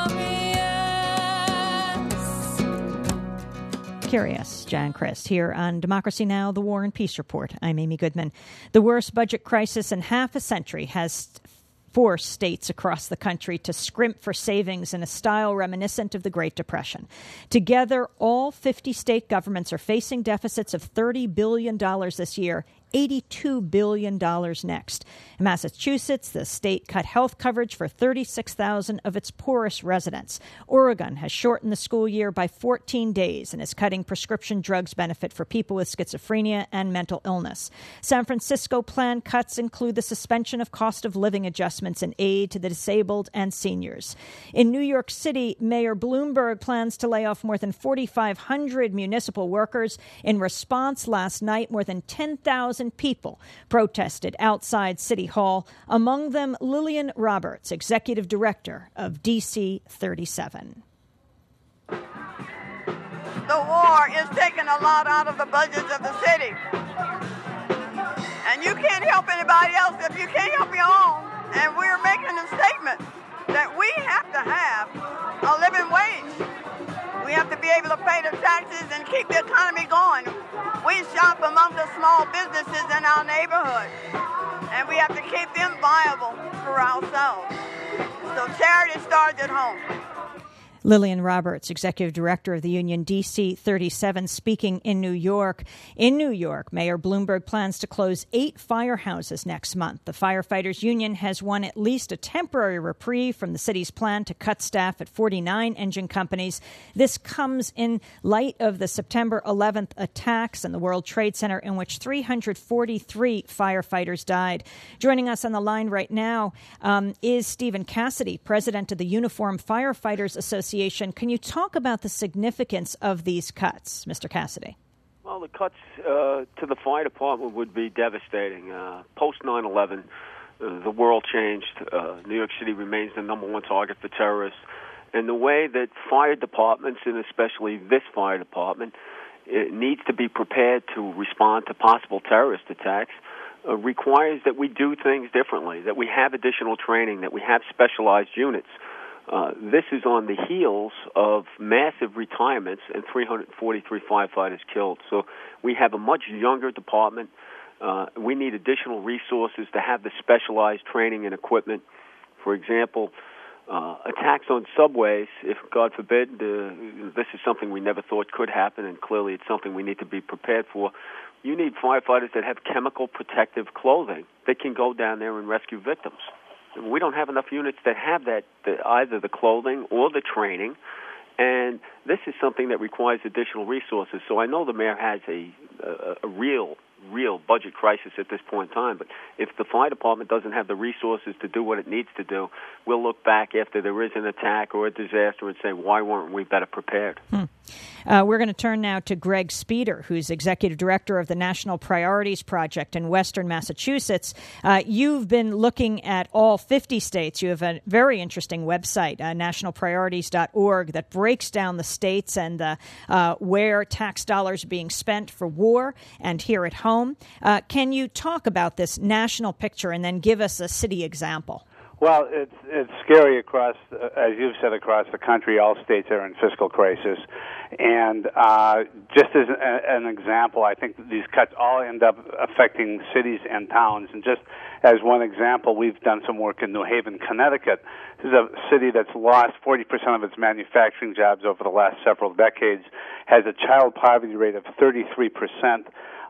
Curious, Jan Christ, here on Democracy Now!, the War and Peace Report. I'm Amy Goodman. The worst budget crisis in half a century has forced states across the country to scrimp for savings in a style reminiscent of the Great Depression. Together, all 50 state governments are facing deficits of $30 billion this year, $82 billion next. In Massachusetts, the state cut health coverage for 36,000 of its poorest residents. Oregon has shortened the school year by 14 days and is cutting prescription drugs benefit for people with schizophrenia and mental illness. San Francisco planned cuts include the suspension of cost of living adjustments and aid to the disabled and seniors. In New York City, Mayor Bloomberg plans to lay off more than 4,500 municipal workers. In response, last night, more than 10,000 people protested outside City Hall, among them Lillian Roberts, executive director of DC 37. The war is taking a lot out of the budgets of the city. And you can't help anybody else if you can't help your own. And we're making a statement that we have to have a living wage. We have to be able to pay the taxes and keep the economy going. We shop among the small businesses in our neighborhood, and we have to keep them viable for ourselves. So charity starts at home. Lillian Roberts, executive director of the union DC 37, speaking in New York. In New York, Mayor Bloomberg plans to close 8 firehouses next month. The firefighters union has won at least a temporary reprieve from the city's plan to cut staff at 49 engine companies. This comes in light of the September 11th attacks in the World Trade Center, in which 343 firefighters died. Joining us on the line right now is Stephen Cassidy, president of the Uniformed Firefighters Association. Can you talk about the significance of these cuts, Mr. Cassidy? Well, the cuts to the fire department would be devastating. Post 9/11, the world changed. New York City remains the number one target for terrorists. And the way that fire departments, and especially this fire department, it needs to be prepared to respond to possible terrorist attacks, requires that we do things differently, that we have additional training, that we have specialized units. This is on the heels of massive retirements and 343 firefighters killed. So we have a much younger department. We need additional resources to have the specialized training and equipment. For example, attacks on subways, if God forbid, this is something we never thought could happen, and clearly it's something we need to be prepared for. You need firefighters that have chemical protective clothing that can go down there and rescue victims. We don't have enough units that have that, either the clothing or the training, and this is something that requires additional resources. So I know the mayor has a real budget crisis at this point in time, but if the fire department doesn't have the resources to do what it needs to do, we'll look back after there is an attack or a disaster and say, why weren't we better prepared? We're going to turn now to Greg Speeder, who's executive director of the National Priorities Project in Western Massachusetts. You've been looking at all 50 states. You have a very interesting website, nationalpriorities.org, that breaks down the states and where tax dollars are being spent for war and here at home. Can you talk about this national picture and then give us a city example? Well, it's scary across, as you've said, across the country. All states are in fiscal crisis. And just as an example, I think these cuts all end up affecting cities and towns. And just as one example, we've done some work in New Haven, Connecticut. This is a city that's lost 40% of its manufacturing jobs over the last several decades, has a child poverty rate of 33%.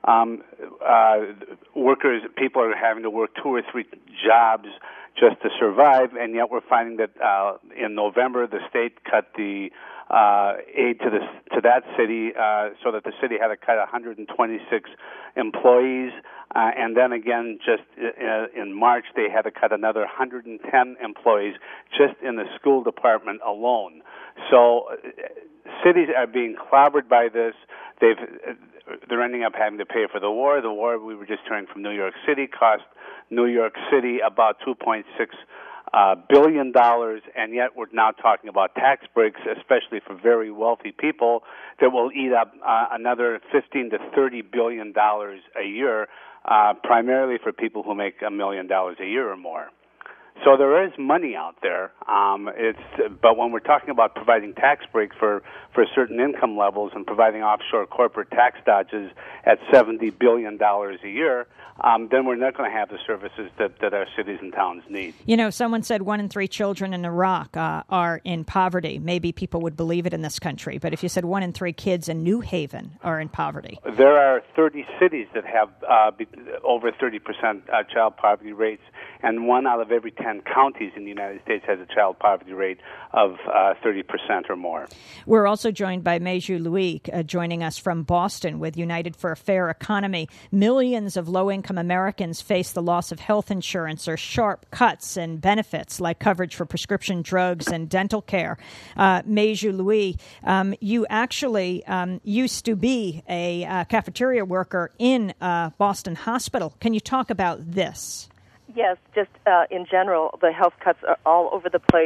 People are having to work 2 or 3 jobs just to survive, and yet we're finding that in November the state cut the aid to that city, so that the city had to cut 126 employees, and then again just in March they had to cut another 110 employees just in the school department alone. So cities are being clobbered by this. They're ending up having to pay for the war. The war, we were just hearing from New York City, cost New York City about $2.6 $1 billion, and yet we're now talking about tax breaks, especially for very wealthy people, that will eat up another $15 to $30 billion a year, primarily for people who make $1 million a year or more. So there is money out there. But when we're talking about providing tax breaks for certain income levels and providing offshore corporate tax dodges at $70 billion a year, then we're not going to have the services that our cities and towns need. You know, someone said 1 in 3 children in Iraq are in poverty. Maybe people would believe it in this country, but if you said 1 in 3 kids in New Haven are in poverty. There are 30 cities that have over 30% child poverty rates, and 1 out of every 10 counties in the United States has a child poverty rate of 30% or more. We're also joined by Meiju Louis, joining us from Boston with United for a Fair Economy. Millions of low-income Americans face the loss of health insurance or sharp cuts in benefits like coverage for prescription drugs and dental care. Meiju Louis, you actually used to be a cafeteria worker in Boston Hospital. Can you talk about this? Yes, just in general, the health cuts are all over the place.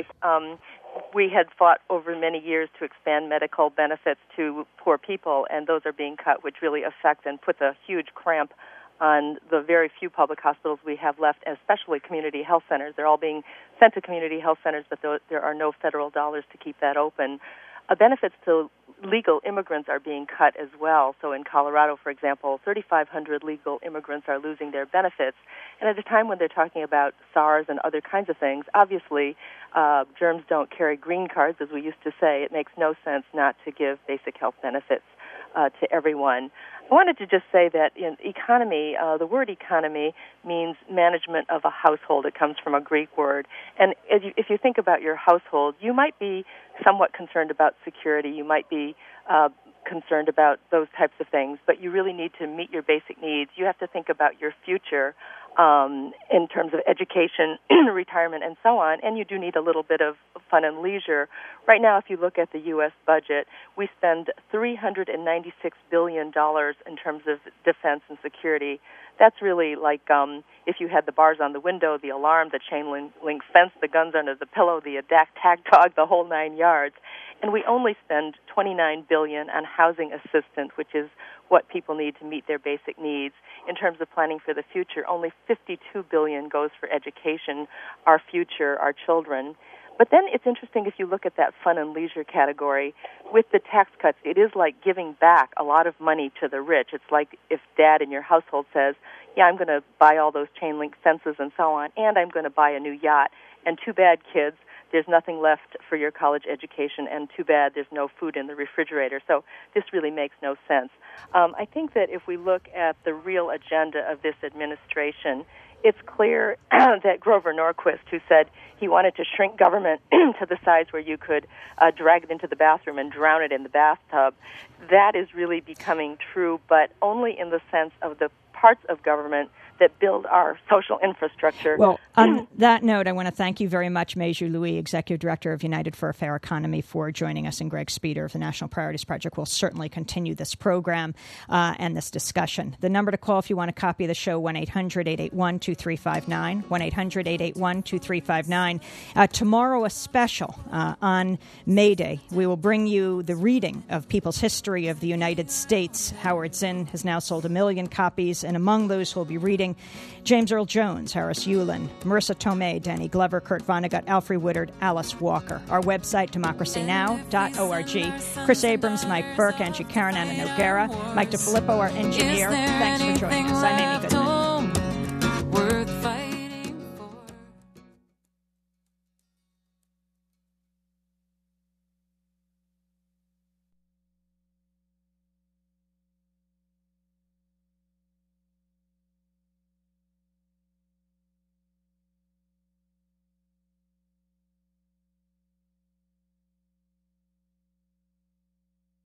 We had fought over many years to expand medical benefits to poor people, and those are being cut, which really affect and puts a huge cramp on the very few public hospitals we have left, especially community health centers. They're all being sent to community health centers, but there are no federal dollars to keep that open. Benefits to legal immigrants are being cut as well. So in Colorado, for example, 3,500 legal immigrants are losing their benefits. And at a time when they're talking about SARS and other kinds of things, obviously germs don't carry green cards, as we used to say. It makes no sense not to give basic health benefits to everyone. I wanted to just say that in economy, the word economy means management of a household. It comes from a Greek word. And if you think about your household, you might be somewhat concerned about security. You might be concerned about those types of things, but you really need to meet your basic needs. You have to think about your future in terms of education, retirement, and so on, and you do need a little bit of fun and leisure. Right now, if you look at the U.S. budget, we spend $396 billion in terms of defense and security. That's really like if you had the bars on the window, the alarm, the chain link fence, the guns under the pillow, the attack dog, the whole 9 yards. And we only spend $29 billion on housing assistance, which is what people need to meet their basic needs. In terms of planning for the future, only $52 billion goes for education, our future, our children. But then it's interesting if you look at that fun and leisure category. With the tax cuts, it is like giving back a lot of money to the rich. It's like if Dad in your household says, yeah, I'm going to buy all those chain link fences and so on, and I'm going to buy a new yacht. And too bad, kids, there's nothing left for your college education, and too bad there's no food in the refrigerator. So this really makes no sense. I think that if we look at the real agenda of this administration, it's clear that Grover Norquist, who said he wanted to shrink government to the size where you could drag it into the bathroom and drown it in the bathtub, that is really becoming true, but only in the sense of the parts of government that build our social infrastructure. Well, on that note, I want to thank you very much, Meiju Louis, Executive Director of United for a Fair Economy, for joining us, and Greg Speeder of the National Priorities Project will certainly continue this program and this discussion. The number to call if you want a copy of the show, 1-800-881-2359, 1-800-881-2359. Tomorrow, a special on May Day. We will bring you the reading of People's History of the United States. Howard Zinn has now sold 1 million copies, and among those who will be reading, James Earl Jones, Harris Yulin, Marissa Tomei, Danny Glover, Kurt Vonnegut, Alfre Woodard, Alice Walker. Our website, democracynow.org. Chris Abrams, Mike Burke, Angie Karen, Anna Noguera, Mike DeFilippo, our engineer. Thanks for joining us. I'm Amy Goodman.